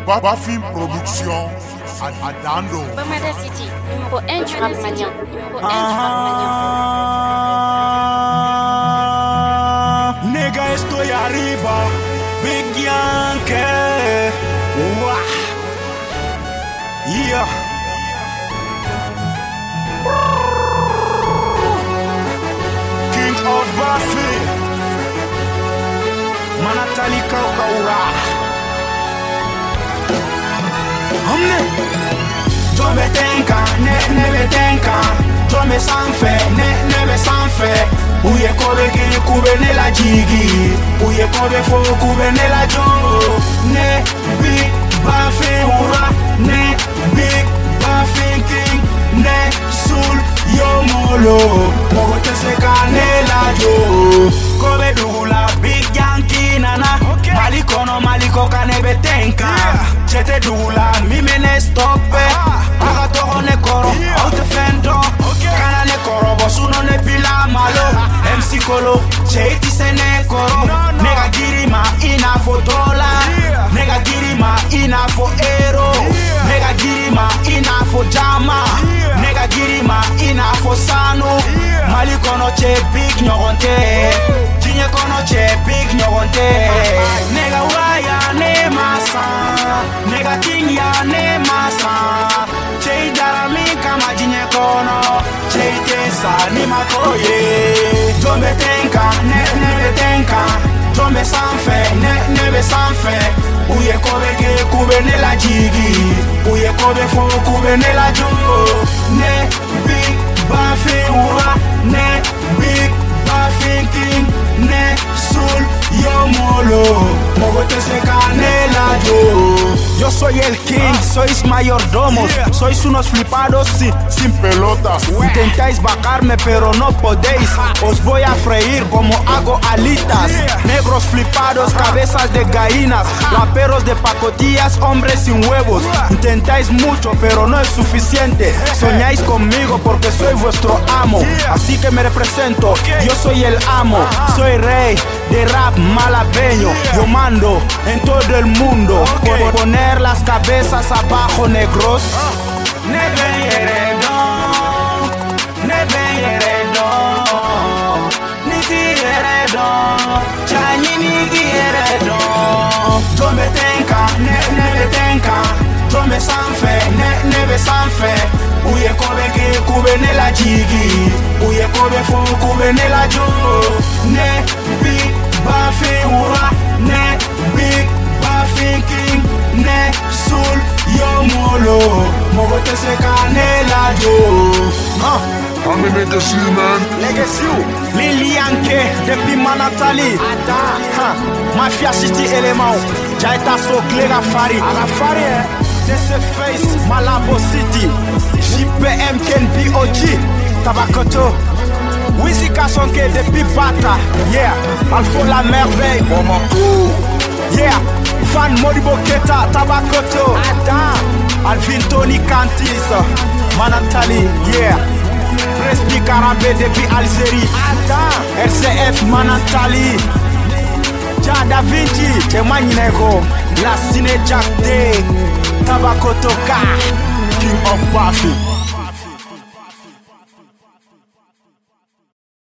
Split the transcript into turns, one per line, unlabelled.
Bafim Production à Dando.
Bamada City, numéro 1 du rap malien.
Nega, estoy arriba, Big Yankee. Wah. Yeah. King of Buffy, Manatali Kaukaura. Jome tenka, ne tenka. Jome sanfe, ne sanfe. Uye kobe ki kube ne la jigi. Uye kobe fo kube ne la jongo. Ne big Buffy ura. Ne big Buffy king. Ne sul yo molo. Mogo te seka ne la jo. Kobe dula big Yankee nana. Maliko kanebe tenka. Chete dula mi mene stoppe. Aga toho ne koro, out fendo. Kana ne koro, bosuno ne pila malo. MC Kolo, cheiti se ne koro. Nega girima ina fo dollar. Nega girima ina fo euro. Nega girima ina fo jama. Nega girima ina fo sano. Maliko no che big nyogonte. Jinye kono che big nyogonte. Nega waya ne masa. Nega king ya ne masa. Chei darami kama jinye kono. Chei tesa ni makoye. Jome tenka, ne tenka. Jome sanfe, ne sanfe. Uye kobe ke kube ne la jigi. Uye kobe fo kube ne la jo. Ne big Buffy ura. Ne big Buffy king. Ne sul yo molo. Mogo te seca ne la jo. Yo soy el king, sois mayordomos. Sois unos flipados sin pelotas. Intentáis bajarme pero no podéis. Os voy a freír como hago alitas. Negros flipados, cabezas de gallinas. Raperos de pacotillas, hombres sin huevos. Intentáis mucho pero no es suficiente. Soñáis conmigo porque soy vuestro amo. Así que me represento, yo soy el amo. Soy rey de rap malabeño. Yo mando en todo el mundo. Puedo poner las cabezas abajo, negros. Nebe heredo, niti heredo, chanyinigi heredo. Jome tenka, ne tenka. Jome sanfe, nebe sanfe. Uye kobe ki kube ne la jigi. Uye kobe fo kube ne la jo. Ne big Buffy ura. Ne big Buffy king. Ne sul yo molo. Mogo te seka ne la jo.
I'm a legacy man.
Legacy Lil Yankee depuis Manatali. Mafia City élément. Jaita Sokle Rafari. Rafari TC Face Malabo City. JPM Ken B.O.G. Tabakoto. Wizzy Kasonke depuis Bata. Yeah. Alpha la merveille. Yeah. Fan Modibo Keta Tabakoto. Alvin Tony Kantis Manatali. Yeah. Presby Karabé depuis Algérie. RCF Manatali. Jada Vinci Temanynego. La Cine Jack Day. Tabakoto Ka. King of Buffy.